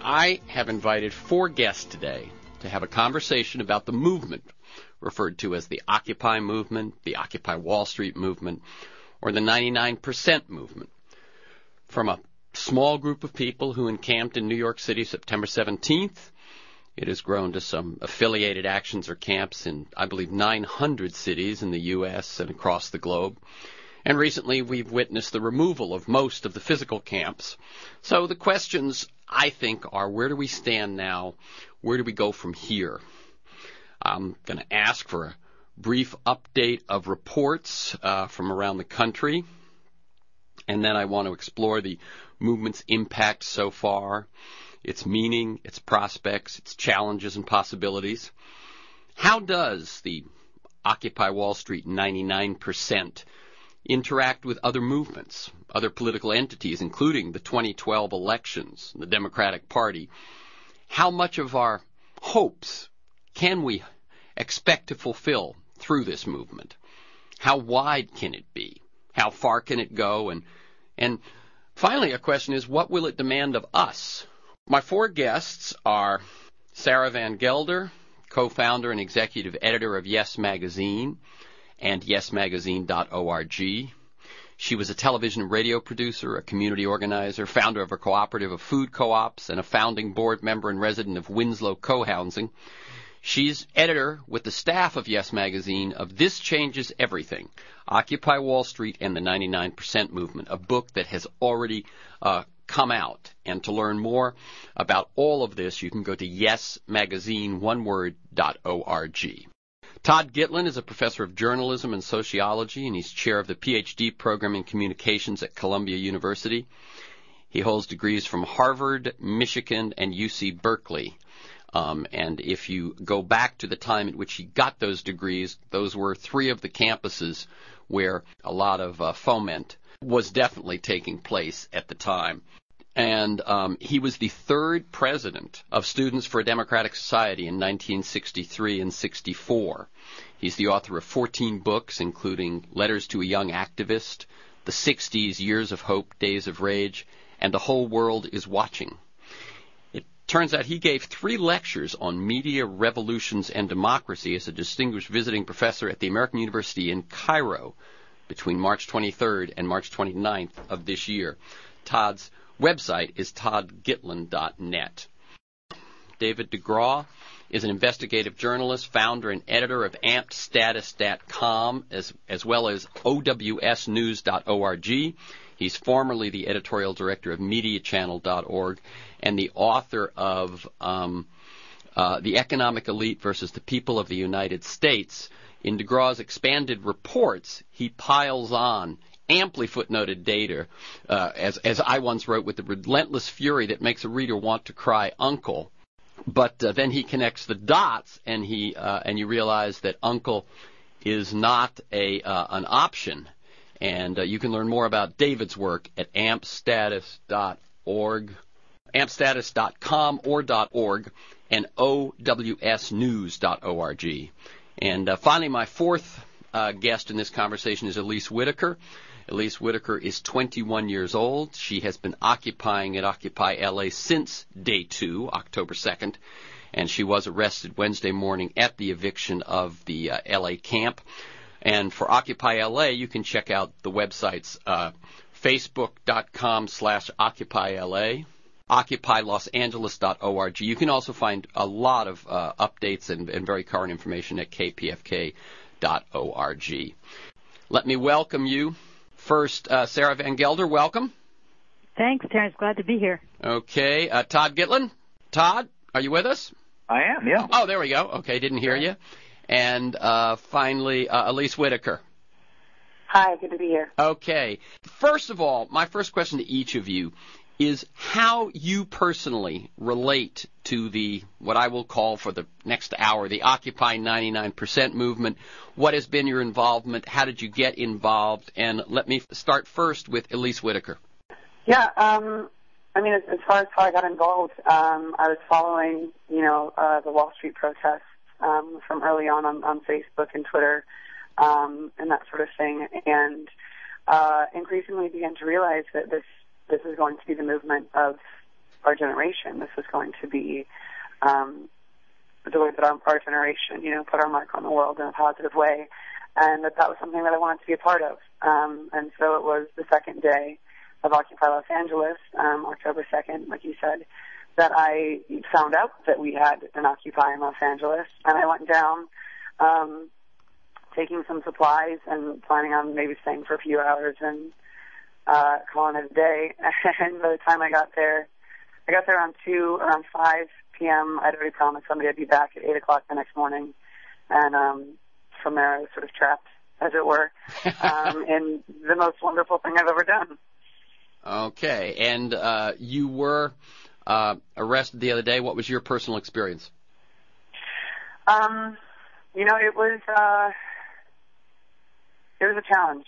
I have invited 4 guests today to have a conversation about the movement referred to as the Occupy movement, the Occupy Wall Street movement, or the 99% movement. From a small group of people who encamped in New York City September 17th, it has grown to some affiliated actions or camps in, I believe, 900 cities in the U.S. and across the globe. And recently we've witnessed the removal of most of the physical camps. So the questions, I think, are where do we stand now? Where do we go from here? I'm going to ask for a brief update of reports from around the country. And then I want to explore the movement's impact so far, its meaning, its prospects, its challenges and possibilities. How does the Occupy Wall Street 99% interact with other movements, other political entities, including the 2012 elections, the Democratic Party? How much of our hopes can we expect to fulfill through this movement? How wide can it be? How far can it go? And finally, a question is, what will it demand of us? My 4 guests are Sarah Van Gelder, co-founder and executive editor of Yes Magazine and yesmagazine.org. She was a television and radio producer, a community organizer, founder of a cooperative of food co-ops, and a founding board member and resident of Winslow Co-Housing. She's editor with the staff of Yes Magazine of This Changes Everything, Occupy Wall Street and the 99% Movement, a book that has already come out. And to learn more about all of this, you can go to yesmagazine.org. Todd Gitlin is a professor of journalism and sociology, and he's chair of the PhD program in communications at Columbia University. He holds degrees from Harvard, Michigan, and UC Berkeley. And if you go back to the time at which he got those degrees, those were 3 of the campuses where a lot of foment was definitely taking place at the time. And he was the 3rd president of Students for a Democratic Society in 1963 and 64. He's the author of 14 books, including Letters to a Young Activist, The 60s, Years of Hope, Days of Rage, and The Whole World is Watching. It turns out he gave 3 lectures on media, revolutions, and democracy as a distinguished visiting professor at the American University in Cairo between March 23rd and March 29th of this year. Todd's website is toddgitlin.net. David DeGraw is an investigative journalist, founder and editor of ampedstatus.com, as well as owsnews.org. He's formerly the editorial director of mediachannel.org and the author of The Economic Elite versus the People of the United States. In DeGraw's expanded reports, he piles on amply footnoted data, as I once wrote, with the relentless fury that makes a reader want to cry uncle. But then he connects the dots, and you realize that uncle is not an option. And you can learn more about David's work at ampedstatus.org, ampedstatus.com or .org, and owsnews.org. And finally, my 4th guest in this conversation is Elise Whitaker. Elise Whitaker is 21 years old. She has been occupying at Occupy LA since day 2, October 2nd, and she was arrested Wednesday morning at the eviction of the LA camp. And for Occupy LA, you can check out the websites facebook.com/OccupyLA, occupylosangeles.org. You can also find a lot of updates and very current information at kpfk.org. Let me welcome you. First, Sarah Van Gelder, welcome. Thanks, Terrence. Glad to be here. Okay. Todd Gitlin. Todd, are you with us? I am, yeah. Oh, there we go. Okay, didn't hear you. And finally, Elise Whitaker. Hi, good to be here. Okay. First of all, my first question to each of you is how you personally relate to the, what I will call for the next hour, the Occupy 99% movement. What has been your involvement? How did you get involved? And let me start first with Elise Whitaker. Yeah, as far as how I got involved, I was following, the Wall Street protests from early on Facebook and Twitter and that sort of thing, and increasingly began to realize that this is going to be the movement of our generation. This was going to be the way that our generation, put our mark on the world in a positive way, and that was something that I wanted to be a part of. And so it was the second day of Occupy Los Angeles, October 2nd, like you said, that I found out that we had an Occupy in Los Angeles, and I went down taking some supplies and planning on maybe staying for a few hours and calling it a day. And by the time I got there around 5 p.m. I'd already promised somebody I'd be back at 8 o'clock the next morning. And from there I was sort of trapped, as it were, in the most wonderful thing I've ever done. Okay. And you were arrested the other day. What was your personal experience? It was a challenge.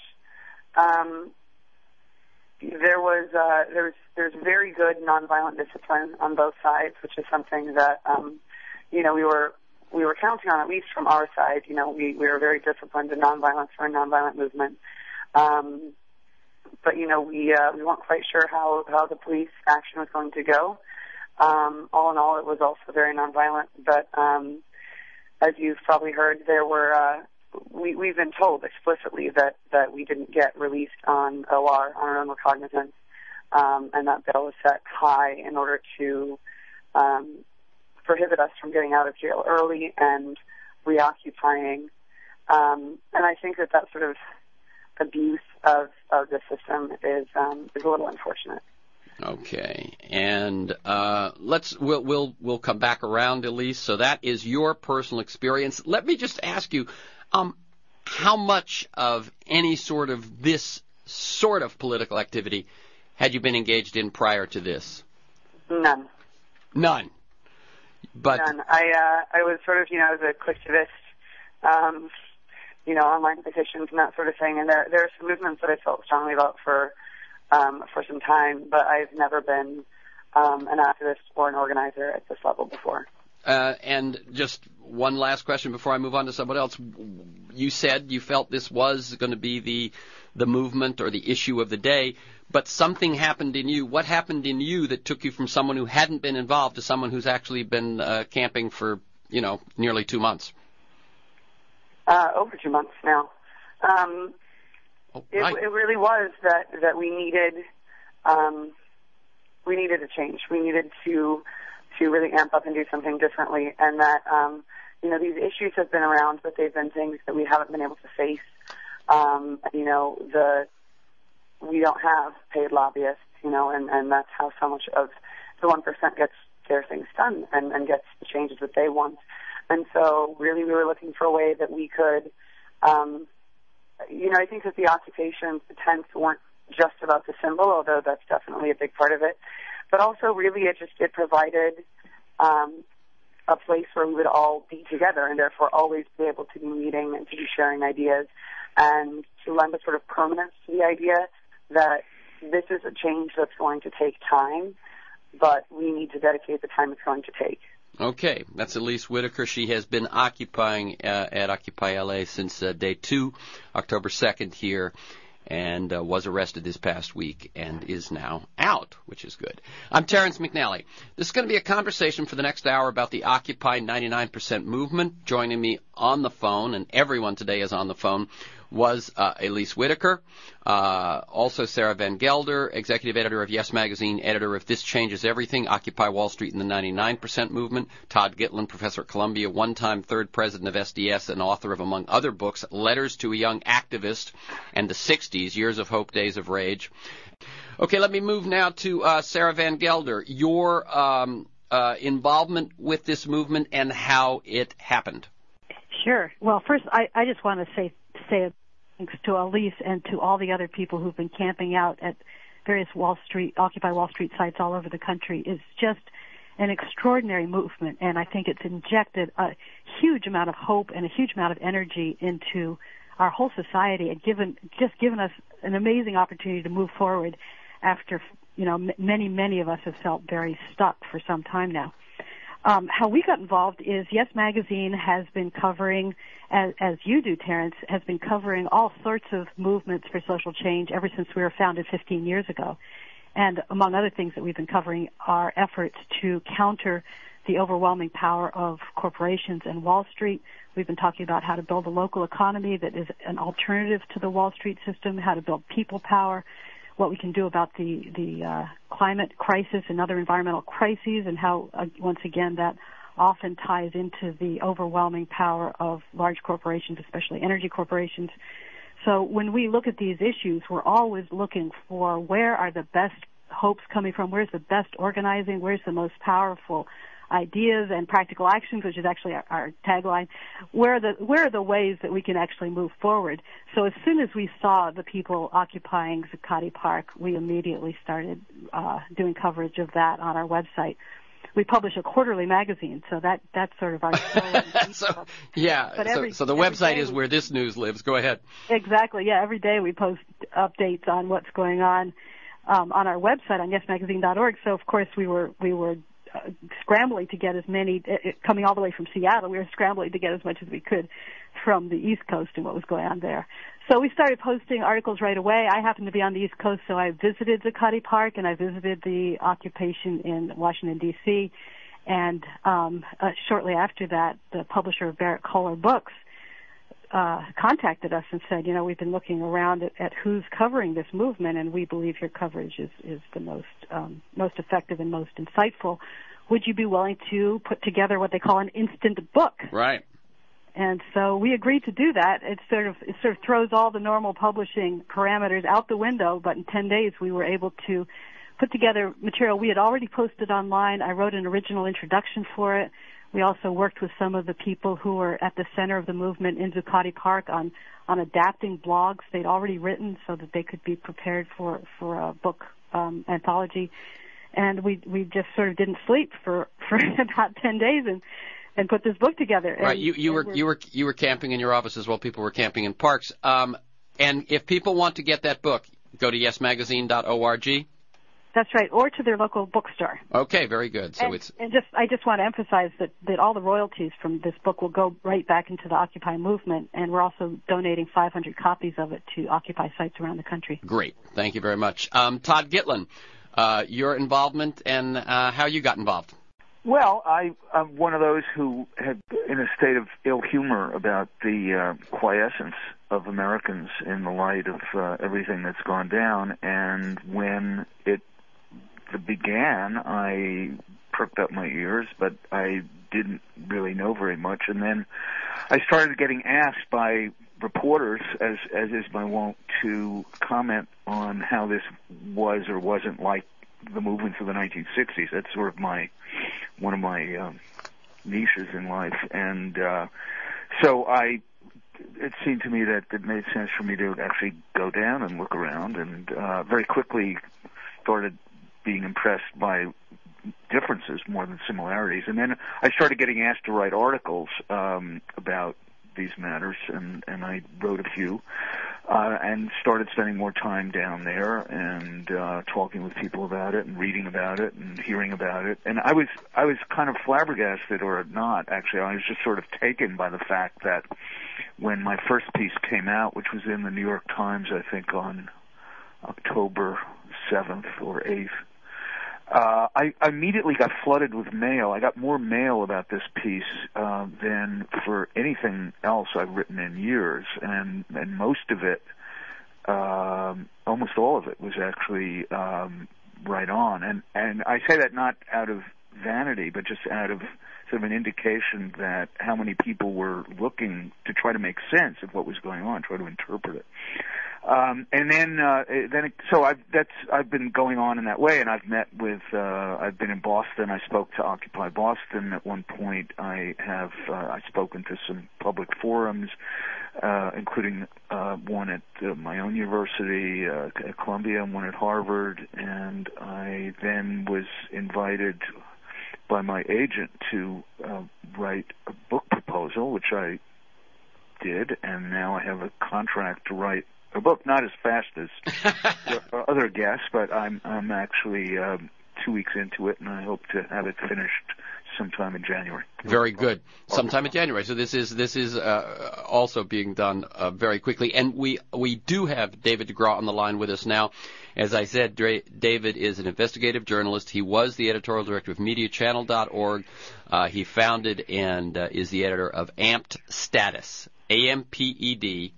There's very good nonviolent discipline on both sides, which is something that we were counting on, at least from our side. We were very disciplined in nonviolence for a nonviolent movement. But we weren't quite sure how the police action was going to go. All in all, it was also very nonviolent. But as you've probably heard, there were we've been told explicitly that we didn't get released on OR, on our own recognizance, and that bail was set high in order to prohibit us from getting out of jail early and reoccupying. And I think that sort of abuse of the system is a little unfortunate. Okay, and we'll come back around, Elise. So that is your personal experience. Let me just ask you, how much of any sort of this sort of political activity had you been engaged in prior to this? None. None. But none. I was sort of, I was a collectivist, online petitions and that sort of thing. And there are some movements that I felt strongly about for some time, but I've never been an activist or an organizer at this level before. And just one last question before I move on to someone else. You said you felt this was going to be the movement or the issue of the day, but something happened in you. What happened in you that took you from someone who hadn't been involved to someone who's actually been camping for, nearly 2 months? Over 2 months now. Right. It really was that we needed a change. We needed to really amp up and do something differently, and that these issues have been around, but they've been things that we haven't been able to face. We don't have paid lobbyists, and that's how so much of the 1% gets their things done and gets the changes that they want. And so really we were looking for a way that we could, I think that the occupations, the tents weren't just about the symbol, although that's definitely a big part of it, but also really it provided a place where we would all be together and therefore always be able to be meeting and to be sharing ideas and to lend a sort of permanence to the idea that this is a change that's going to take time, but we need to dedicate the time it's going to take. Okay, that's Elise Whitaker. She has been occupying at Occupy LA since day 2, October 2nd here, and was arrested this past week and is now out, which is good. I'm Terrence McNally. This is going to be a conversation for the next hour about the Occupy 99% movement. Joining me on the phone, and everyone today is on the phone, was Elise Whitaker, also Sarah Van Gelder, executive editor of Yes Magazine, editor of This Changes Everything, Occupy Wall Street and the 99% Movement, Todd Gitlin, professor at Columbia, one-time third president of SDS and author of, among other books, Letters to a Young Activist and the 60s, Years of Hope, Days of Rage. Okay, let me move now to Sarah Van Gelder, your involvement with this movement and how it happened. Sure. Well, first, I just want to say thanks to Elise and to all the other people who've been camping out at various Occupy Wall Street sites all over the country. It's just an extraordinary movement, and I think it's injected a huge amount of hope and a huge amount of energy into our whole society and given us an amazing opportunity to move forward after, many of us have felt very stuck for some time now. How we got involved is Yes Magazine has been covering, as you do, Terrence, has been covering all sorts of movements for social change ever since we were founded 15 years ago. And among other things that we've been covering are efforts to counter the overwhelming power of corporations and Wall Street. We've been talking about how to build a local economy that is an alternative to the Wall Street system, how to build people power, what we can do about the climate crisis and other environmental crises, and how, once again, that often ties into the overwhelming power of large corporations, especially energy corporations. So when we look at these issues, we're always looking for where are the best hopes coming from, where's the best organizing, where's the most powerful ideas and practical actions, which is actually our tagline. Where are the ways that we can actually move forward? So as soon as we saw the people occupying Zuccotti Park, we immediately started doing coverage of that on our website. We publish a quarterly magazine, so that's sort of our so the website is where this news lives. Go ahead. Exactly. Yeah, every day we post updates on what's going on our website on yesmagazine.org. So of course we were scrambling to get as many, coming all the way from Seattle, we were scrambling to get as much as we could from the East Coast and what was going on there. So we started posting articles right away. I happened to be on the East Coast, so I visited Zuccotti Park and I visited the occupation in Washington, D.C. And shortly after that, the publisher of Barrett Kohler Books contacted us and said, we've been looking around at who's covering this movement, and we believe your coverage is the most effective and most insightful. Would you be willing to put together what they call an instant book? Right. And so we agreed to do that. It sort of throws all the normal publishing parameters out the window, but in 10 days we were able to put together material we had already posted online. I wrote an original introduction for it. We also worked with some of the people who were at the center of the movement in Zuccotti Park on adapting blogs they'd already written so that they could be prepared for a book anthology. And we just sort of didn't sleep for about 10 days and put this book together. Right. You were camping in your offices while people were camping in parks. And if people want to get that book, go to yesmagazine.org. That's right, or to their local bookstore. Okay, very good. So I just want to emphasize that all the royalties from this book will go right back into the Occupy movement, and we're also donating 500 copies of it to Occupy sites around the country. Great. Thank you very much. Todd Gitlin, your involvement and how you got involved. Well, I'm one of those who had in a state of ill humor about the quiescence of Americans in the light of everything that's gone down, and when it began, I perked up my ears, but I didn't really know very much. And then I started getting asked by reporters, as is my wont, to comment on how this was or wasn't like the movements of the 1960s. That's sort of one of my niches in life. And so it seemed to me that it made sense for me to actually go down and look around, and very quickly started being impressed by differences more than similarities. And then I started getting asked to write articles about these matters, and I wrote a few, and started spending more time down there and talking with people about it and reading about it and hearing about it. And I was kind of flabbergasted, or not, actually. I was just sort of taken by the fact that when my first piece came out, which was in the New York Times, I think on October 7th or 8th, I immediately got flooded with mail. I got more mail about this piece than for anything else I've written in years, and most of it, almost all of it, was actually right on. And I say that not out of vanity, but just out of sort of an indication that how many people were looking to try to make sense of what was going on, try to interpret it. So I've been going on in that way, and I've met with, I've been in Boston. I spoke to Occupy Boston at one point. I've spoken to some public forums, including one at my own university, at Columbia, and one at Harvard, and I then was invited by my agent to write a book proposal, which I did, and now I have a contract to write a book, not as fast as other guests, but I'm actually 2 weeks into it, and I hope to have it finished sometime in January. Very good. Sometime in January. So this is also being done very quickly. And we do have David DeGraw on the line with us now. As I said, David is an investigative journalist. He was the editorial director of MediaChannel.org. He founded and is the editor of Amped Status, AMPEDSTATUS,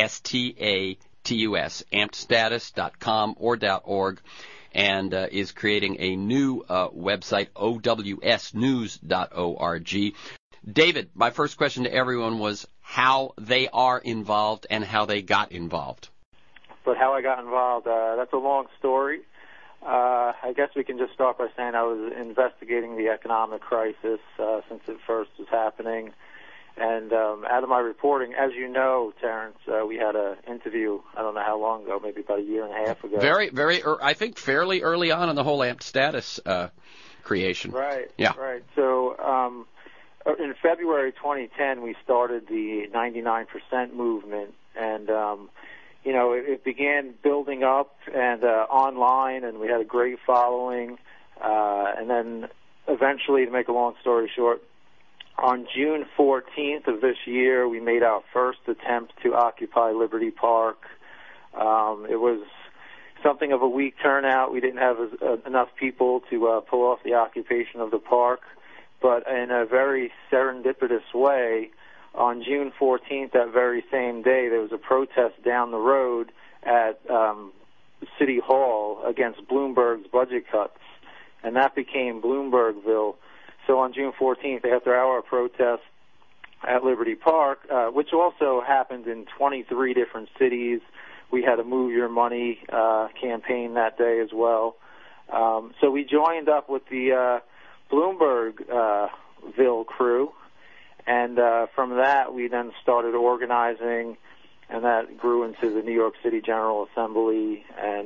ampedstatus.com or .org, and is creating a new website, owsnews.org. David, my first question to everyone was how they are involved and how they got involved. But how I got involved, that's a long story. I guess we can just start by saying I was investigating the economic crisis since it first was happening. And out of my reporting, as you know, Terrence, we had an interview, I don't know how long ago, maybe about a year and a half ago. I think fairly early on in the whole Amped Status creation. Right, yeah. Right. So in February 2010, we started the 99% movement, and it began building up and online, and we had a great following. And then eventually, to make a long story short, on June 14th of this year, we made our first attempt to occupy Liberty Park. It was something of a weak turnout. We didn't have enough people to pull off the occupation of the park. But in a very serendipitous way, on June 14th, that very same day, there was a protest down the road at City Hall against Bloomberg's budget cuts, and that became Bloombergville. So on June 14th, after our protest at Liberty Park, which also happened in 23 different cities, we had a Move Your Money campaign that day as well. So we joined up with the Bloombergville crew, and from that we then started organizing, and that grew into the New York City General Assembly, and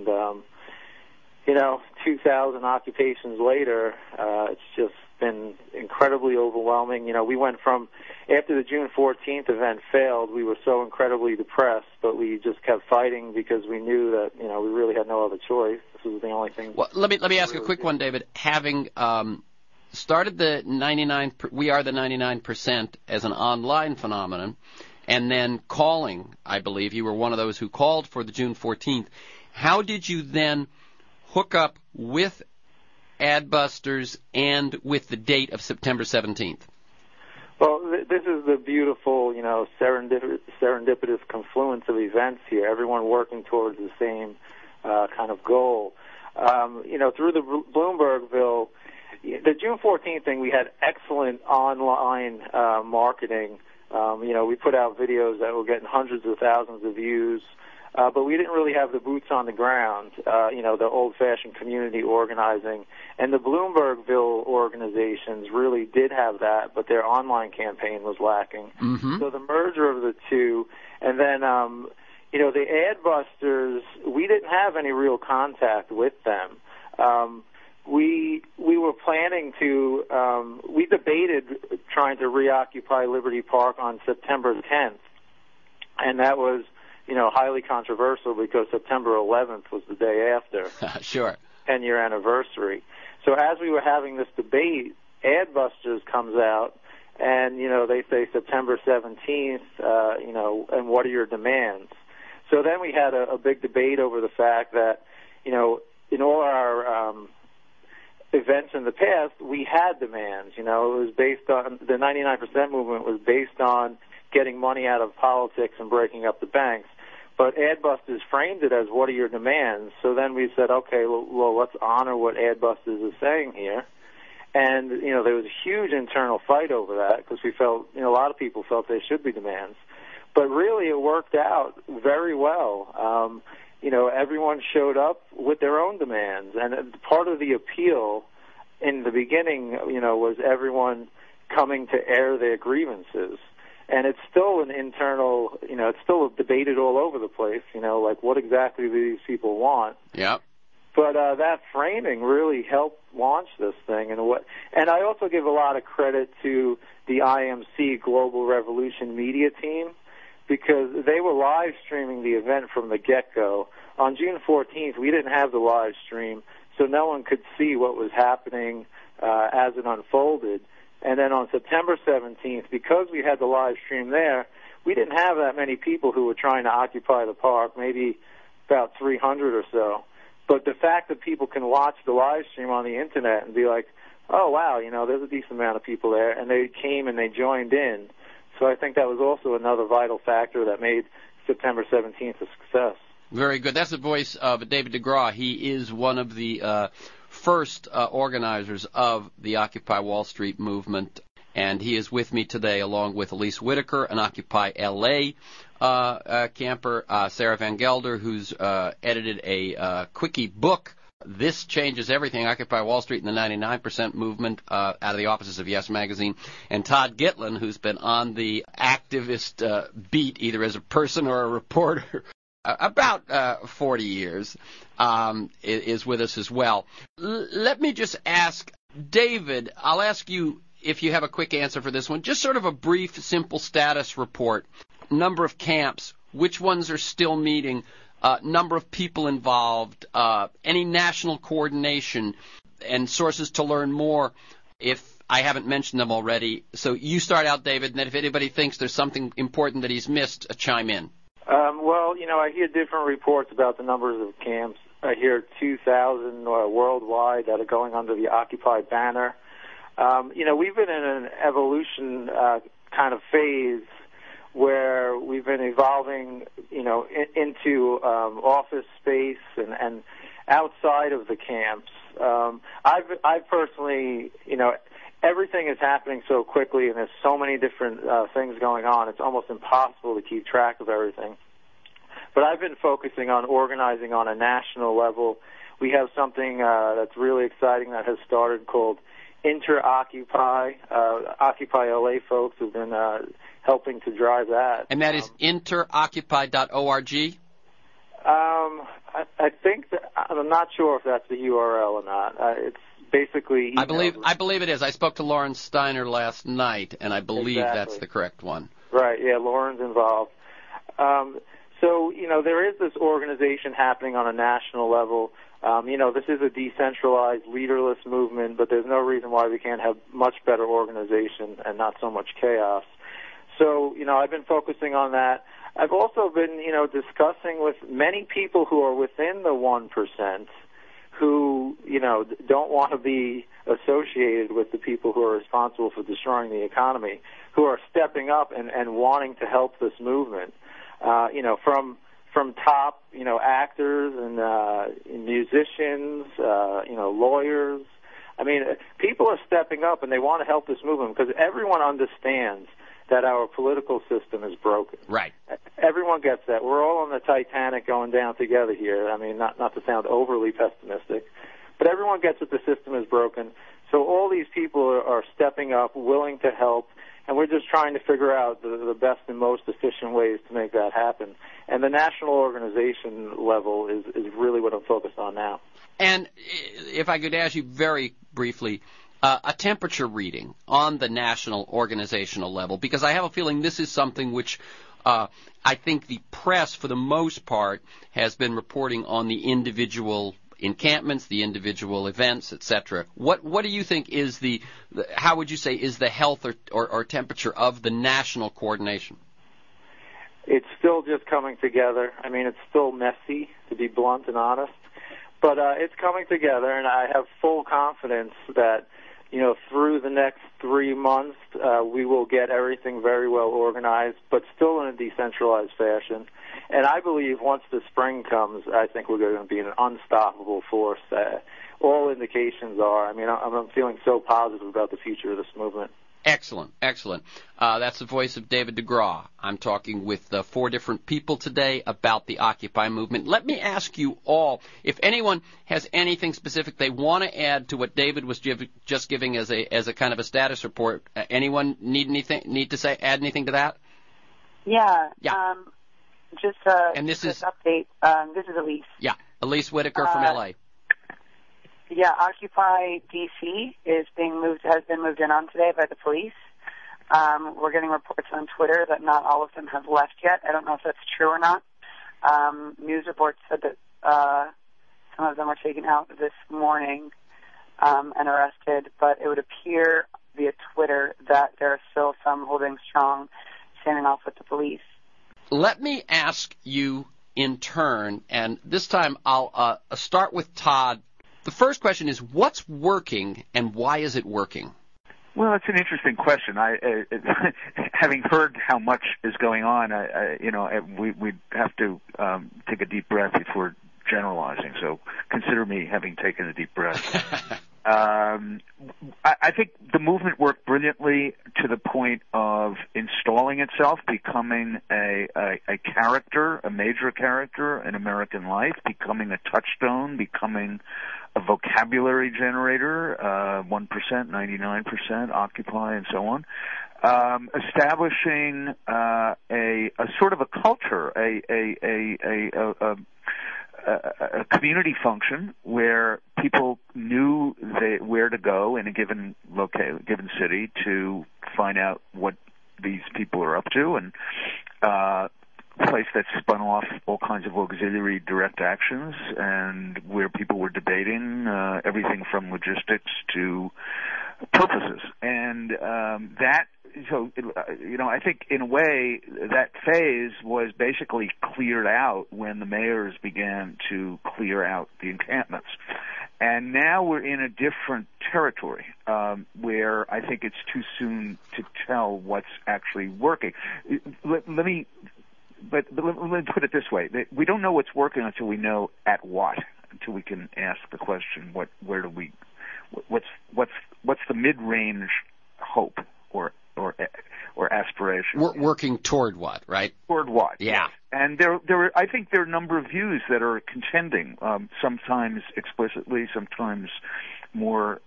2,000 occupations later, it's just been incredibly overwhelming. We went from, after the June 14th event failed, we were so incredibly depressed, but we just kept fighting because we knew that, we really had no other choice. This was the only thing. Well, let me ask a quick one, David. Having started the 99%, We Are the 99% as an online phenomenon, and then calling, I believe you were one of those who called for the June 14th, how did you then hook up with Adbusters and with the date of September 17th? Well, this is the beautiful, serendipitous confluence of events here, everyone working towards the same kind of goal. Through the Bloombergville, the June 14th thing, we had excellent online marketing. We put out videos that were getting hundreds of thousands of views. But we didn't really have the boots on the ground, the old-fashioned community organizing. And the Bloombergville organizations really did have that, but their online campaign was lacking. Mm-hmm. So the merger of the two, and then, the Adbusters, we didn't have any real contact with them. We were planning to, we debated trying to reoccupy Liberty Park on September 10th, and that was highly controversial because September 11th was the day after. Sure. 10-year anniversary. So as we were having this debate, Adbusters comes out, and, they say September 17th, and what are your demands? So then we had a big debate over the fact that, in all our events in the past, we had demands. It was based on, the 99% movement was based on getting money out of politics and breaking up the banks. But Adbusters framed it as, what are your demands? So then we said, okay, well, let's honor what Adbusters is saying here. And, there was a huge internal fight over that because we felt, a lot of people felt there should be demands. But really it worked out very well. Everyone showed up with their own demands. And part of the appeal in the beginning, was everyone coming to air their grievances. And it's still an internal, it's still debated all over the place, like what exactly do these people want? Yeah. But that framing really helped launch this thing. And I also give a lot of credit to the IMC Global Revolution media team because they were live streaming the event from the get-go. On June 14th, we didn't have the live stream, so no one could see what was happening as it unfolded. And then on September 17th, because we had the live stream there, we didn't have that many people who were trying to occupy the park, maybe about 300 or so. But the fact that people can watch the live stream on the Internet and be like, oh, wow, there's a decent amount of people there, and they came and they joined in. So I think that was also another vital factor that made September 17th a success. Very good. That's the voice of David DeGraw. He is one of the first organizers of the Occupy Wall Street movement, and he is with me today along with Elise Whitaker, an Occupy LA camper, Sarah Van Gelder, who's edited a quickie book, This Changes Everything, Occupy Wall Street and the 99% Movement, out of the offices of Yes Magazine, and Todd Gitlin, who's been on the activist beat either as a person or a reporter about 40 years, is with us as well. Let me just ask, David, I'll ask you if you have a quick answer for this one, just sort of a brief, simple status report, number of camps, which ones are still meeting, number of people involved, any national coordination, and sources to learn more if I haven't mentioned them already. So you start out, David, and then if anybody thinks there's something important that he's missed, chime in. Well, I hear different reports about the numbers of camps. I hear 2,000 worldwide that are going under the Occupy banner. We've been in an evolution kind of phase where we've been evolving, into office space and outside of the camps. I personally, everything is happening so quickly, and there's so many different things going on. It's almost impossible to keep track of everything. But I've been focusing on organizing on a national level. We have something that's really exciting that has started called Inter-Occupy. Occupy LA folks have been helping to drive that. And that is interoccupy.org? I think that, I'm not sure if that's the URL or not. It's basically email. I believe it is. I spoke to Lauren Steiner last night, and I believe that's the correct one. Right, yeah, Lauren's involved. So, there is this organization happening on a national level. This is a decentralized, leaderless movement, but there's no reason why we can't have much better organization and not so much chaos. So, I've been focusing on that. I've also been, discussing with many people who are within the 1% who, don't want to be associated with the people who are responsible for destroying the economy, who are stepping up and wanting to help this movement. From top, actors and musicians, lawyers. I mean, people are stepping up and they want to help this movement because everyone understands that our political system is broken. Right. Everyone gets that. We're all on the Titanic going down together here. I mean, not to sound overly pessimistic, but everyone gets that the system is broken. So all these people are stepping up, willing to help, and we're just trying to figure out the best and most efficient ways to make that happen. And the national organization level is really what I'm focused on now. And if I could ask you very briefly, a temperature reading on the national organizational level, because I have a feeling this is something which I think the press, for the most part, has been reporting on the individual encampments, the individual events, etc. What do you think is how would you say is the health or temperature of the national coordination? It's still just coming together. I mean, it's still messy, to be blunt and honest, but it's coming together, and I have full confidence that, through the next 3 months, we will get everything very well organized, but still in a decentralized fashion. And I believe once the spring comes, I think we're going to be an unstoppable force. All indications are. I mean, I'm feeling so positive about the future of this movement. Excellent, excellent. That's the voice of David DeGraw. I'm talking with 4 different people today about the Occupy movement. Let me ask you all, if anyone has anything specific they want to add to what David was just giving as a kind of a status report, anyone need to add anything to that? Yeah. Just and this is update. This is Elise. Yeah, Elise Whitaker from LA. Yeah, Occupy DC has been moved in on today by the police. We're getting reports on Twitter that not all of them have left yet. I don't know if that's true or not. News reports said that some of them were taken out this morning and arrested, but it would appear via Twitter that there are still some holding strong, standing off with the police. Let me ask you in turn, and this time I'll start with Todd. The first question is, what's working and why is it working? Well, it's an interesting question. Having heard how much is going on, we'd have to take a deep breath before generalizing. So consider me having taken a deep breath. I think the movement worked brilliantly to the point of installing itself, becoming a character, a major character in American life, becoming a touchstone, becoming a vocabulary generator, 1%, 99%, Occupy, and so on. Establishing a sort of a culture, a community function where people knew where to go in a given city to find out what these people are up to, and place that spun off all kinds of auxiliary direct actions, and where people were debating everything from logistics to purposes. And I think in a way that phase was basically cleared out when the mayors began to clear out the encampments. And now we're in a different territory where I think it's too soon to tell what's actually working. Let me put it this way: we don't know what's working until we know at what. Until we can ask the question, what's the mid-range hope or aspiration? We're working toward what, right? Toward what? Yeah. And I think there are a number of views that are contending, sometimes explicitly, sometimes more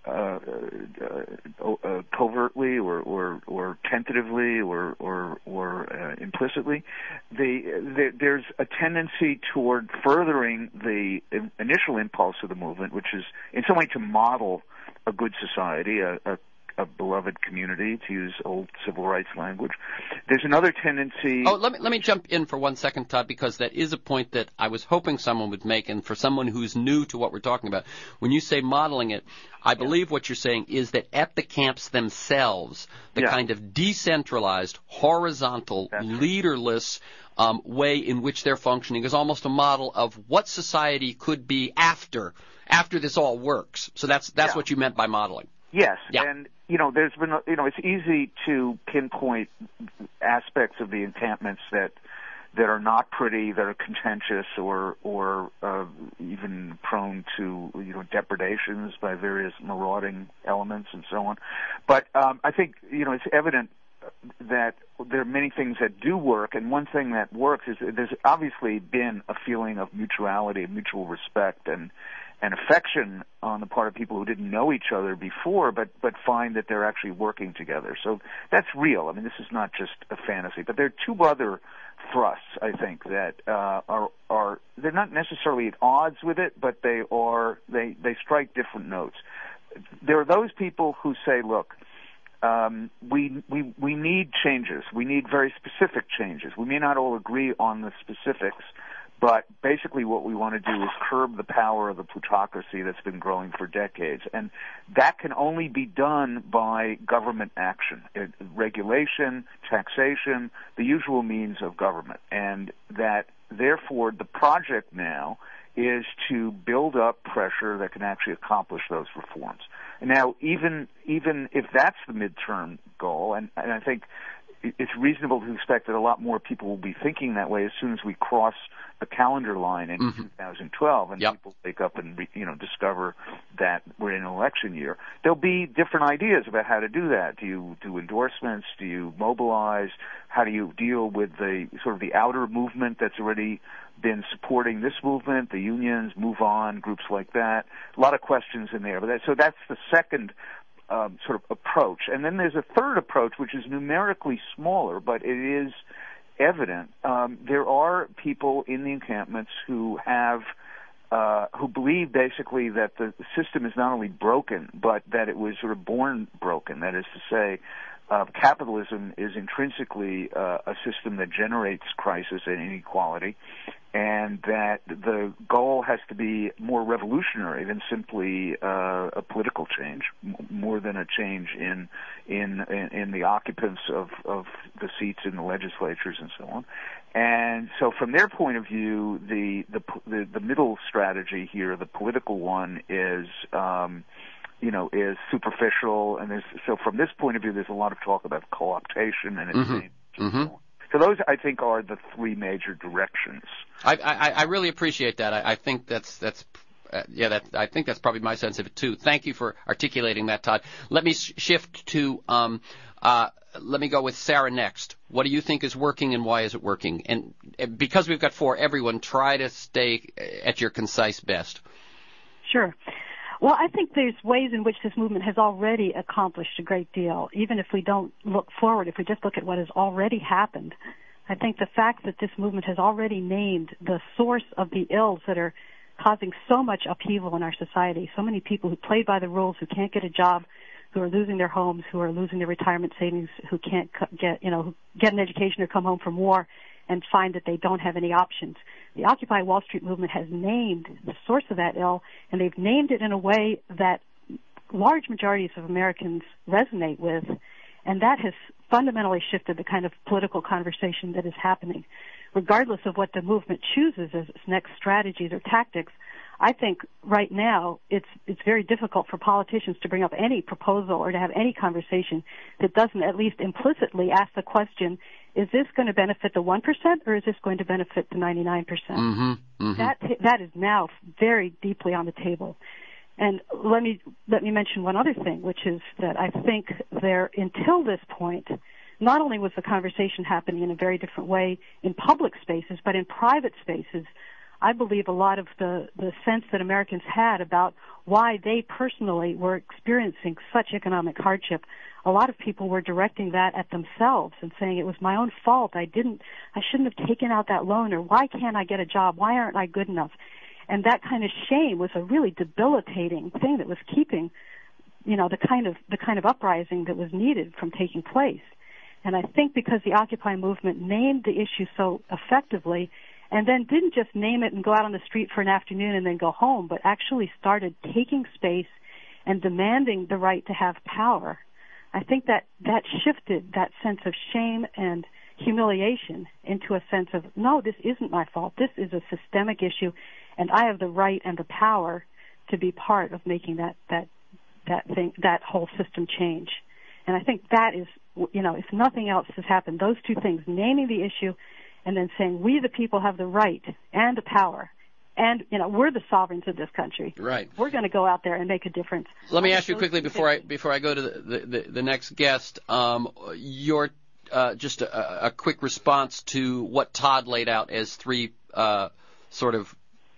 covertly or tentatively or implicitly. There's a tendency toward furthering the initial impulse of the movement, which is in some way to model a good society, a beloved community, to use old civil rights language. There's another tendency. Oh, let me jump in for 1 second, Todd, because that is a point that I was hoping someone would make, and for someone who's new to what we're talking about, when you say modeling it, I believe what you're saying is that at the camps themselves, the kind of decentralized, horizontal, leaderless way in which they're functioning is almost a model of what society could be after this all works. So that's what you meant by modeling. Yes, yeah. And there's been it's easy to pinpoint aspects of the encampments that are not pretty, that are contentious, or even prone to depredations by various marauding elements and so on. But I think it's evident that there are many things that do work, and one thing that works is there's obviously been a feeling of mutuality, mutual respect, and affection on the part of people who didn't know each other before, but find that they're actually working together. So that's real. I mean, this is not just a fantasy. But there are two other thrusts, I think, that are they're not necessarily at odds with it, but they strike different notes. There are those people who say, look, we need changes. We need very specific changes. We may not all agree on the specifics, but basically what we want to do is curb the power of the plutocracy that's been growing for decades. And that can only be done by government action, regulation, taxation, the usual means of government. And that, therefore, the project now is to build up pressure that can actually accomplish those reforms. And now, even if that's the midterm goal, and I think it's reasonable to expect that a lot more people will be thinking that way as soon as we cross the calendar line in 2012 and people wake up and discover that we're in an election year. There'll be different ideas about how to do that. Do you do endorsements? Do you mobilize? How do you deal with the sort of the outer movement that's already been supporting this movement, the unions, Move On, groups like that? A lot of questions in there. So that's the second sort of approach. And then there's a third approach, which is numerically smaller, but it is evident. There are people in the encampments who believe basically that the system is not only broken, but that it was sort of born broken. That is to say, capitalism is intrinsically a system that generates crisis and inequality, and that the goal has to be more revolutionary than simply a political change, more than a change in the occupants of the seats in the legislatures and so on. And so, from their point of view, the middle strategy here, the political one, is is superficial, and so from this point of view, there's a lot of talk about co-optation and its So those, I think, are the three major directions. I really appreciate that. I think that's I think that's probably my sense of it too. Thank you for articulating that, Todd. Let me shift to let me go with Sarah next. What do you think is working, and why is it working? And because we've got four, everyone try to stay at your concise best. Sure. Well, I think there's ways in which this movement has already accomplished a great deal. Even if we don't look forward, if we just look at what has already happened, I think the fact that this movement has already named the source of the ills that are causing so much upheaval in our society, so many people who play by the rules, who can't get a job, who are losing their homes, who are losing their retirement savings, who can't get an education or come home from war and find that they don't have any options. The Occupy Wall Street movement has named the source of that ill, and they've named it in a way that large majorities of Americans resonate with, and that has fundamentally shifted the kind of political conversation that is happening. Regardless of what the movement chooses as its next strategies or tactics, I think right now it's very difficult for politicians to bring up any proposal or to have any conversation that doesn't at least implicitly ask the question, is this going to benefit the 1% or is this going to benefit the 99%? That is now very deeply on the table. And let me mention one other thing, which is that I think until this point, not only was the conversation happening in a very different way in public spaces, but in private spaces, I believe a lot of the sense that Americans had about why they personally were experiencing such economic hardship, a lot of people were directing that at themselves and saying it was my own fault. I shouldn't have taken out that loan, or why can't I get a job? Why aren't I good enough? And that kind of shame was a really debilitating thing that was keeping, the kind of uprising that was needed from taking place. And I think because the Occupy movement named the issue so effectively, and then didn't just name it and go out on the street for an afternoon and then go home, but actually started taking space and demanding the right to have power, I think that shifted that sense of shame and humiliation into a sense of, no, this isn't my fault. This is a systemic issue, and I have the right and the power to be part of making that whole system change. And I think that is, if nothing else has happened, those two things, naming the issue and then saying we the people have the right and the power, and we're the sovereigns of this country. Right. We're going to go out there and make a difference. Let me ask you quickly before I go to the next guest, your just a quick response to what Todd laid out as three things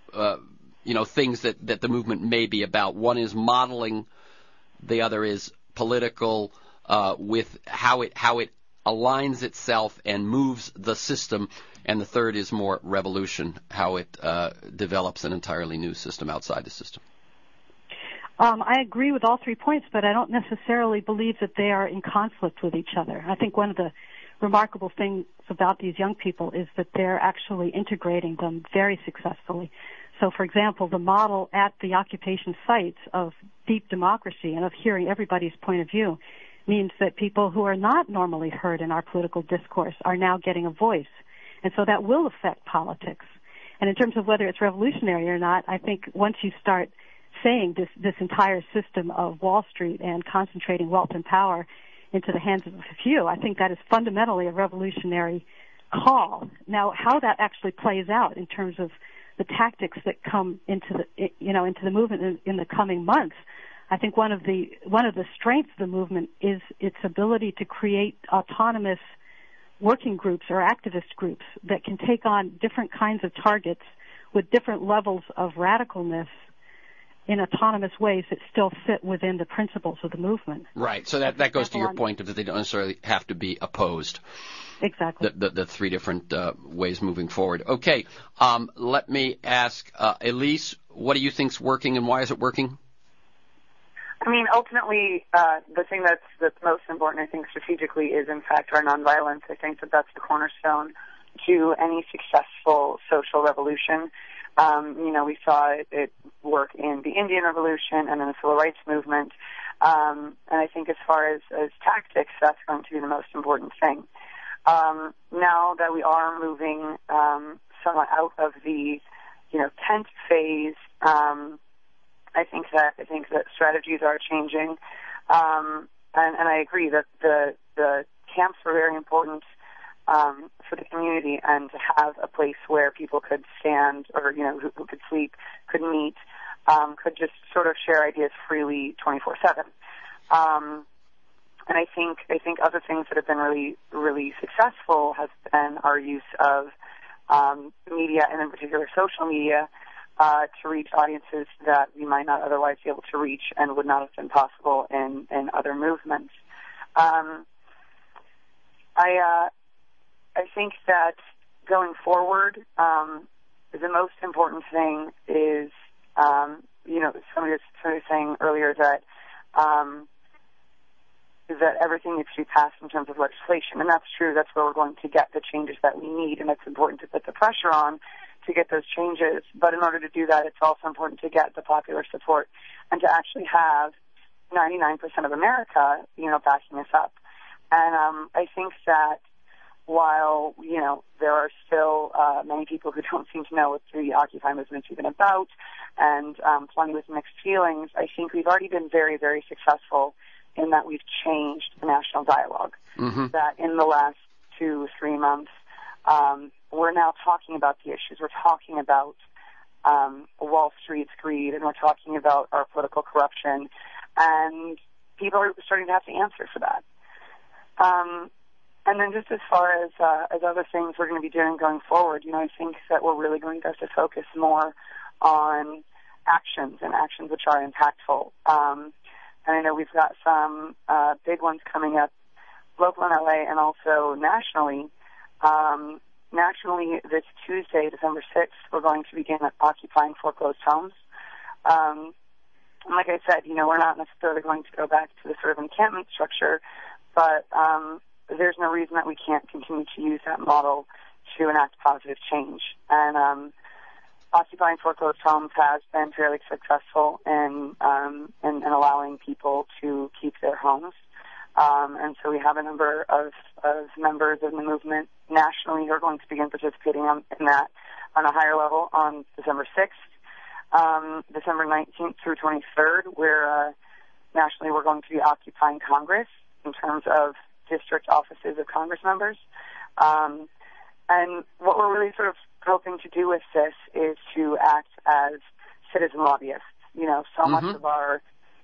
that the movement may be about. One is modeling, the other is political, with how it aligns itself and moves the system, and the third is more revolution, how it develops an entirely new system outside the system. I agree with all 3 points, but I don't necessarily believe that they are in conflict with each other. I think one of the remarkable things about these young people is that they're actually integrating them very successfully. So, for example, the model at the occupation sites of deep democracy and of hearing everybody's point of view means that people who are not normally heard in our political discourse are now getting a voice. And so that will affect politics. And in terms of whether it's revolutionary or not, I think once you start saying this entire system of Wall Street and concentrating wealth and power into the hands of a few, I think that is fundamentally a revolutionary call. Now, how that actually plays out in terms of the tactics that come into the movement in the coming months, I think one of the strengths of the movement is its ability to create autonomous working groups or activist groups that can take on different kinds of targets with different levels of radicalness in autonomous ways that still fit within the principles of the movement. Right. So that goes to your point of that they don't necessarily have to be opposed. Exactly. The three different ways moving forward. Okay. Let me ask Elise, what do you think's working and why is it working? I mean, ultimately, the thing that's most important, I think, strategically, is in fact our nonviolence. I think that's the cornerstone to any successful social revolution. We saw it work in the Indian Revolution and in the Civil Rights Movement. And I think as far as tactics, that's going to be the most important thing. Now that we are moving somewhat out of the, tent phase, I think that strategies are changing, and I agree that the camps were very important for the community, and to have a place where people could stand, or who could sleep, could meet, could just sort of share ideas freely 24/7. And I think other things that have been really, really successful has been our use of media, and in particular social media, to reach audiences that we might not otherwise be able to reach and would not have been possible in other movements. I think that going forward, the most important thing is, somebody was saying earlier that everything needs to be passed in terms of legislation, and that's true. That's where we're going to get the changes that we need, and it's important to put the pressure on to get those changes. But in order to do that, it's also important to get the popular support and to actually have 99% of America, backing us up. And I think that while, there are still many people who don't seem to know what the Occupy movement's even about, and plenty with mixed feelings, I think we've already been very, very successful in that we've changed the national dialogue. Mm-hmm. That in the last 2-3 months, we're now talking about the issues. We're talking about Wall Street's greed, and we're talking about our political corruption, and people are starting to have to answer for that. And then just as far as other things we're going to be doing going forward, I think that we're really going to have to focus more on actions which are impactful. And I know we've got some big ones coming up, local in LA and also nationally. Nationally, this Tuesday, December 6th, we're going to begin occupying foreclosed homes. And like I said, we're not necessarily going to go back to the sort of encampment structure, but there's no reason that we can't continue to use that model to enact positive change. And occupying foreclosed homes has been fairly successful in allowing people to keep their homes. And so we have a number of members in the movement nationally who are going to begin participating in that on a higher level on December 6th. December 19th through 23rd, where nationally we're going to be occupying Congress in terms of district offices of Congress members. And what we're really sort of hoping to do with this is to act as citizen lobbyists. So much of our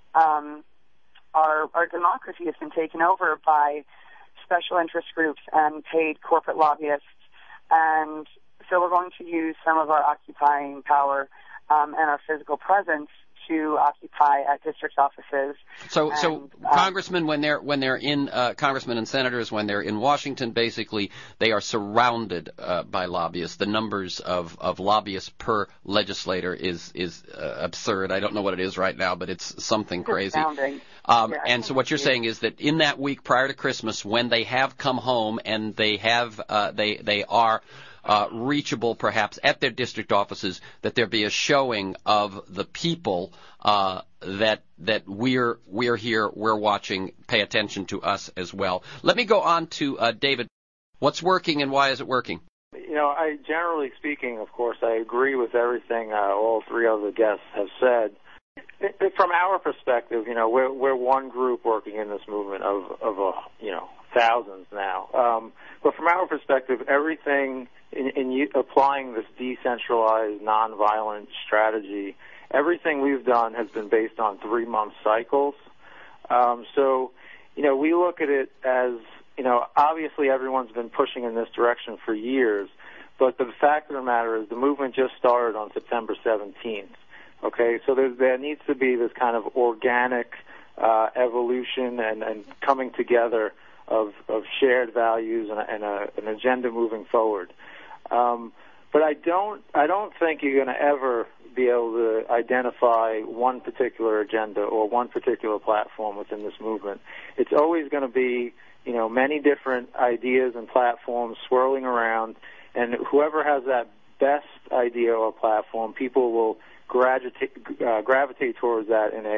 democracy has been taken over by special interest groups and paid corporate lobbyists. And so we're going to use some of our occupying power and our physical presence to occupy at district offices. So congressmen, when they're in congressmen and senators, when they're in Washington, basically they are surrounded by lobbyists. The numbers of lobbyists per legislator is absurd. I don't know what it is right now, but it's something crazy. And so what you're saying is that in that week prior to Christmas, when they have come home and they have they are reachable perhaps at their district offices, that there be a showing of the people that we're here, we're watching, pay attention to us as well. Let me go on to David. What's working and why is it working? Generally speaking, of course, I agree with everything all three other guests have said. From our perspective, we're one group working in this movement of thousands now. But from our perspective, everything in applying this decentralized, nonviolent strategy, everything we've done has been based on 3-month cycles. So, we look at it as, obviously everyone's been pushing in this direction for years, but the fact of the matter is the movement just started on September 17th. Okay, so there needs to be this kind of organic evolution and coming together of shared values and an agenda moving forward. But I don't think you're going to ever be able to identify one particular agenda or one particular platform within this movement. It's always going to be, many different ideas and platforms swirling around, and whoever has that best idea or platform, people will gravitate towards that in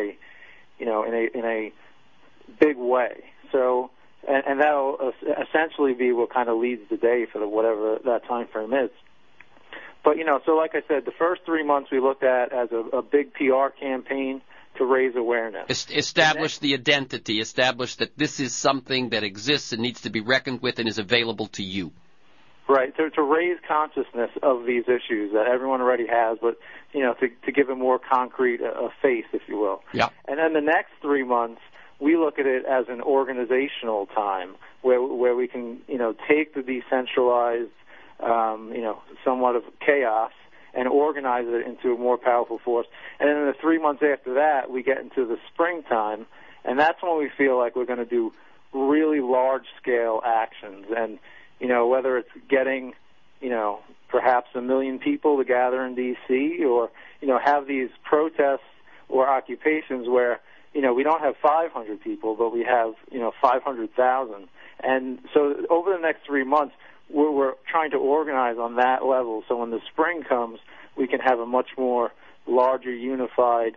a big way. So, and that'll essentially be what kind of leads the day for whatever that time frame is. But, so like I said, the first 3 months we looked at as a big PR campaign to raise awareness. Establish the identity, establish that this is something that exists and needs to be reckoned with and is available to you. Right, to raise consciousness of these issues that everyone already has, but, to give a more concrete a face, if you will. Yeah. And then the next 3 months, we look at it as an organizational time where we can, take the decentralized, somewhat of chaos and organize it into a more powerful force. And then in the 3 months after that, we get into the springtime, and that's when we feel like we're going to do really large-scale actions. And, whether it's getting, perhaps 1 million people to gather in D.C. or, have these protests or occupations where, we don't have 500 people, but we have, 500,000. And so over the next 3 months, we're trying to organize on that level, so when the spring comes, we can have a much more larger, unified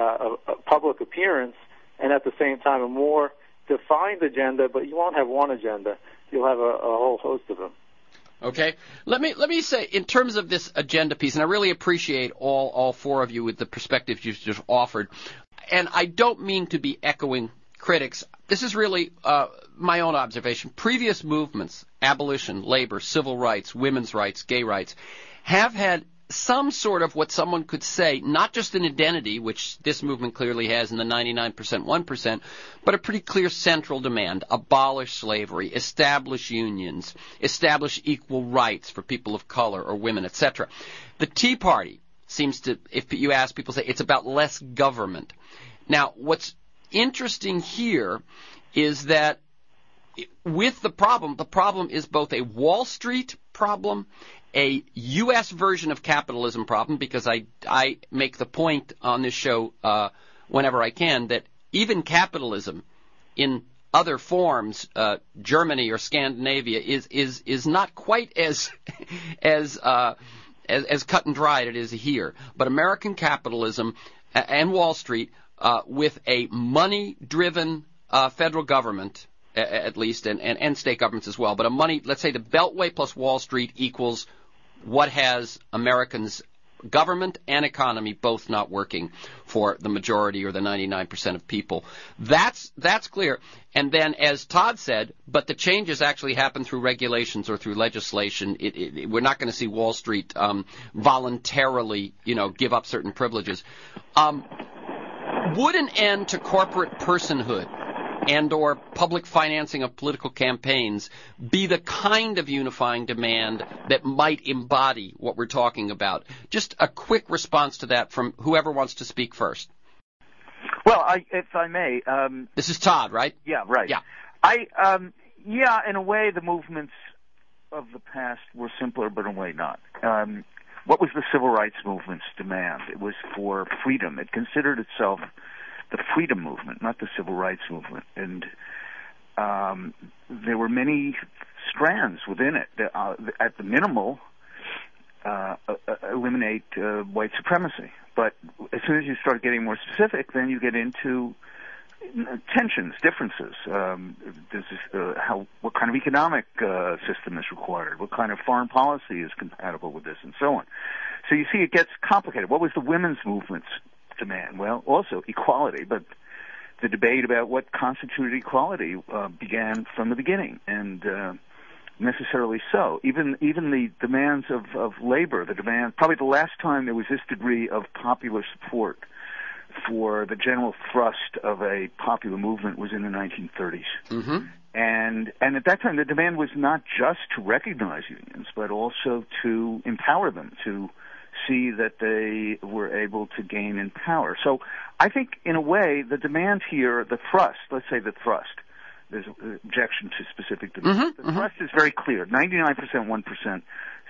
public appearance, and at the same time a more defined agenda. But you won't have one agenda; you'll have a whole host of them. Okay. Let me say, in terms of this agenda piece, and I really appreciate all four of you with the perspectives you just offered, and I don't mean to be echoing critics. This is really my own observation. Previous movements, abolition, labor, civil rights, women's rights, gay rights, have had some sort of what someone could say, not just an identity, which this movement clearly has in the 99%, 1%, but a pretty clear central demand: abolish slavery, establish unions, establish equal rights for people of color or women, etc. The Tea Party seems to, if you ask people, say it's about less government. Now, what's interesting here is that with the problem is both a Wall Street problem, a U.S. version of capitalism problem, because I make the point on this show whenever I can that even capitalism in other forms, Germany or Scandinavia, is not quite as cut and dried it is here. But American capitalism and Wall Street, with a money-driven federal government, at least, and state governments as well, but let's say the Beltway plus Wall Street equals what has Americans' government and economy both not working for the majority or the 99% of people. That's clear. And then, as Todd said, but the changes actually happen through regulations or through legislation. We're not going to see Wall Street voluntarily, give up certain privileges. Would an end to corporate personhood and or public financing of political campaigns be the kind of unifying demand that might embody what we're talking about? Just a quick response to that from whoever wants to speak first. Well, if I may. This is Todd, right? Yeah, right. Yeah. In a way, the movements of the past were simpler, but in a way not. What was the civil rights movement's demand? It was for freedom. It considered itself the freedom movement, not the civil rights movement. And there were many strands within it. At the minimal, eliminate white supremacy. But as soon as you start getting more specific, then you get into tensions, differences. What kind of economic system is required? What kind of foreign policy is compatible with this, and so on. So you see, it gets complicated. What was the women's movement's demand? Well, also equality, but the debate about what constituted equality began from the beginning, and necessarily so. Even the demands of labor, probably the last time there was this degree of popular support for the general thrust of a popular movement was in the 1930s. Mm-hmm. And at that time, the demand was not just to recognize unions, but also to empower them, to see that they were able to gain in power. So I think, in a way, the demand here, the thrust, let's say the thrust, there's an objection to specific demand. The thrust is very clear. 99%, 1%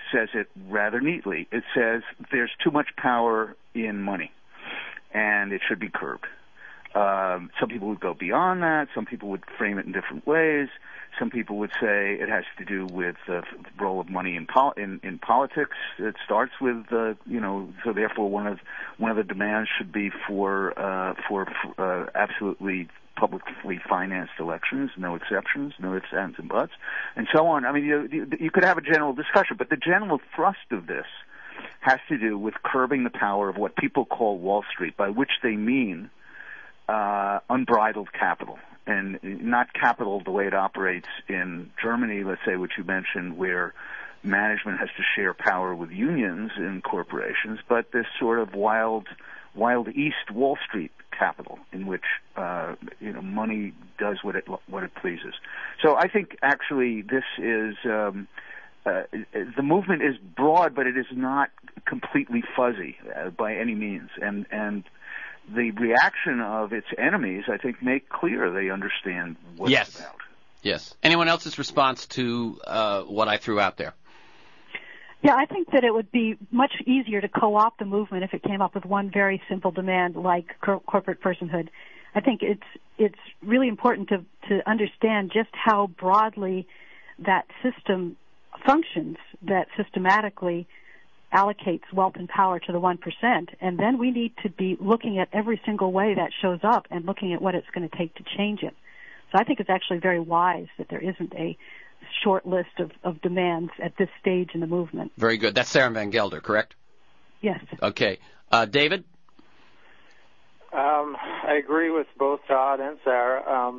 says it rather neatly. It says there's too much power in money, and it should be curbed. Some people would go beyond that. Some people would frame it in different ways. Some people would say it has to do with the role of money in politics. It starts with so therefore one of the demands should be for absolutely publicly financed elections, no exceptions, no ifs, ands, and buts, and so on. I mean, you could have a general discussion, but the general thrust of this has to do with curbing the power of what people call Wall Street, by which they mean unbridled capital, and not capital the way it operates in Germany, let's say, which you mentioned, where management has to share power with unions in corporations, but this sort of wild East Wall Street capital in which money does what it pleases. So I think actually this is the movement is broad, but it is not completely fuzzy by any means, and the reaction of its enemies, I think, make clear they understand what it's about. Yes. Anyone else's response to what I threw out there? Yeah, I think that it would be much easier to co-opt the movement if it came up with one very simple demand like corporate personhood. I think it's really important to understand just how broadly that system functions, that systematically allocates wealth and power to the 1%, and then we need to be looking at every single way that shows up and looking at what it's going to take to change it. So I think it's actually very wise that there isn't a short list of demands at this stage in the movement. Very good. That's Sarah Van Gelder, correct? Yes. Okay. David? I agree with both Todd and Sarah.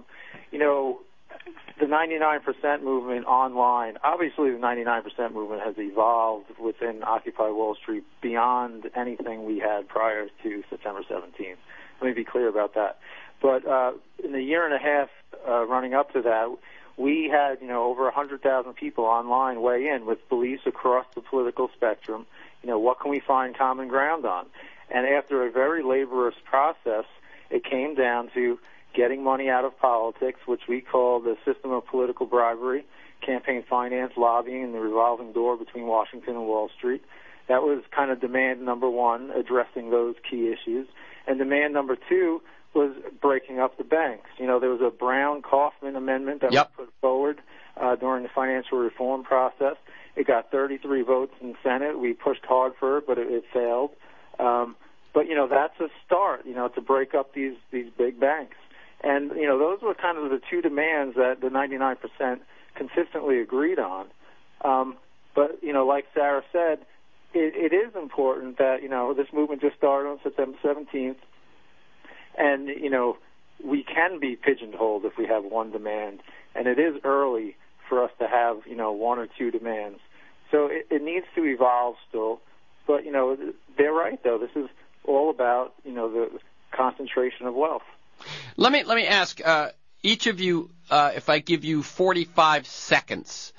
The 99% movement online, obviously the 99% movement has evolved within Occupy Wall Street beyond anything we had prior to September 17th. Let me be clear about that. But in the year and a half running up to that, we had, over 100,000 people online weigh in with beliefs across the political spectrum. What can we find common ground on? And after a very laborious process, it came down to getting money out of politics, which we call the system of political bribery, campaign finance, lobbying, and the revolving door between Washington and Wall Street. That was kind of demand number one, addressing those key issues. And demand number two was breaking up the banks. There was a Brown-Kaufman amendment that was put forward during the financial reform process. It got 33 votes in the Senate. We pushed hard for it, but it failed. But that's a start, to break up these big banks. And, those were kind of the two demands that the 99% consistently agreed on. But, like Sarah said, it is important that, this movement just started on September 17th. And, we can be pigeonholed if we have one demand. And it is early for us to have, one or two demands. So it needs to evolve still. But, they're right, though. This is all about, the concentration of wealth. Let me ask each of you, if I give you 45 seconds,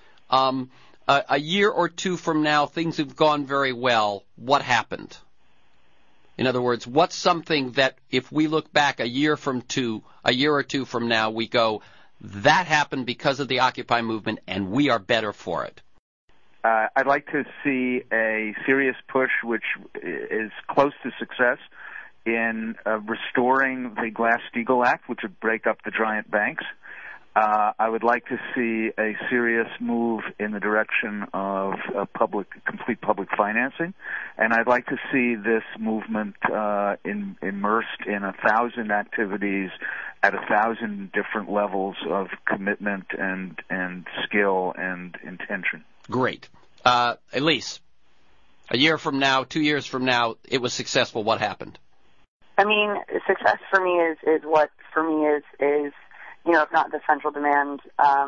a year or two from now, things have gone very well. What happened? In other words, what's something that if we look back a year or two from now, we go, that happened because of the Occupy movement, and we are better for it? I'd like to see a serious push, which is close to success, in restoring the Glass-Steagall Act, which would break up the giant banks. I would like to see a serious move in the direction of complete public financing, and I'd like to see this movement immersed in 1,000 activities at 1,000 different levels of commitment and skill and intention. Great. Elise, a year from now, 2 years from now, it was successful. What happened? I mean, success for me is what for me is if not the central demand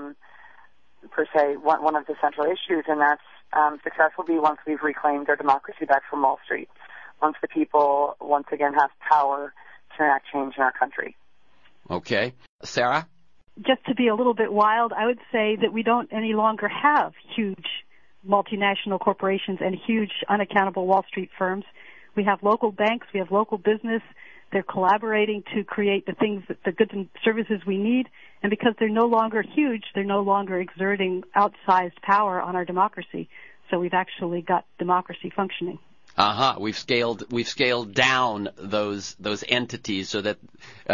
per se, one of the central issues, and that's success will be once we've reclaimed our democracy back from Wall Street, once the people once again have power to enact change in our country. Okay. Sarah? Just to be a little bit wild, I would say that we don't any longer have huge multinational corporations and huge unaccountable Wall Street firms. We have local banks, we have local business. They're collaborating to create the things, the goods and services we need. And because they're no longer huge, they're no longer exerting outsized power on our democracy. So we've actually got democracy functioning. We've scaled down those entities so that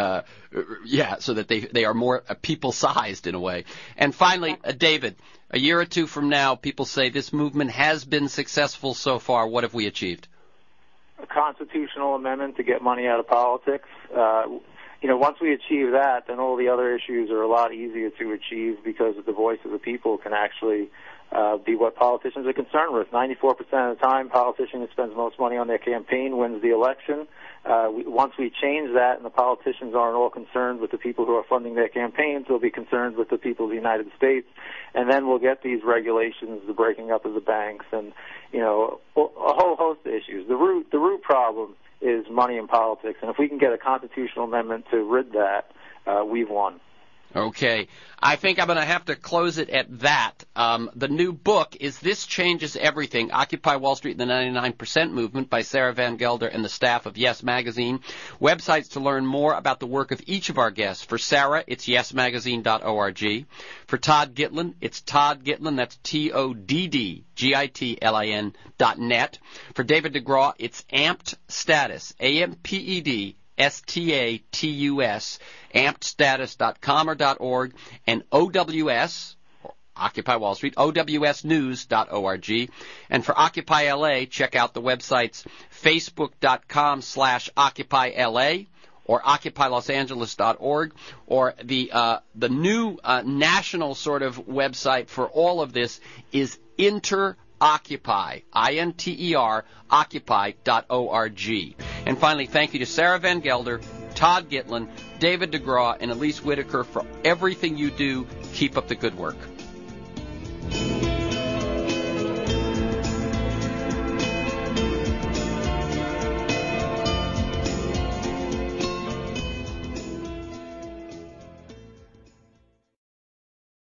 they are more people-sized in a way. And finally, David, a year or two from now, people say this movement has been successful so far. What have we achieved? A constitutional amendment to get money out of politics. Once we achieve that, then all the other issues are a lot easier to achieve because the voice of the people can actually be what politicians are concerned with. 94% of the time, politician who spends most money on their campaign wins the election. Once we change that and the politicians aren't all concerned with the people who are funding their campaigns, they'll be concerned with the people of the United States, and then we'll get these regulations, the breaking up of the banks, and a whole host of issues. The root problem is money in politics, and if we can get a constitutional amendment to rid that, we've won. Okay. I think I'm going to have to close it at that. The new book is This Changes Everything, Occupy Wall Street and the 99% Movement by Sarah Van Gelder and the staff of Yes Magazine. Websites to learn more about the work of each of our guests. For Sarah, it's yesmagazine.org. For Todd Gitlin, it's Todd Gitlin, that's TODDGITLIN.net. For David DeGraw, it's Amped Status, AMPED STATUS, ampedstatus.com or .org, and OWS, Occupy Wall Street, OWSnews.org. And for Occupy LA, check out the websites facebook.com/OccupyLA or OccupyLosAngeles.org, or the new national sort of website for all of this is Occupy, INTER, occupy.org. And finally, thank you to Sarah Van Gelder, Todd Gitlin, David DeGraw, and Elise Whitaker for everything you do. Keep up the good work.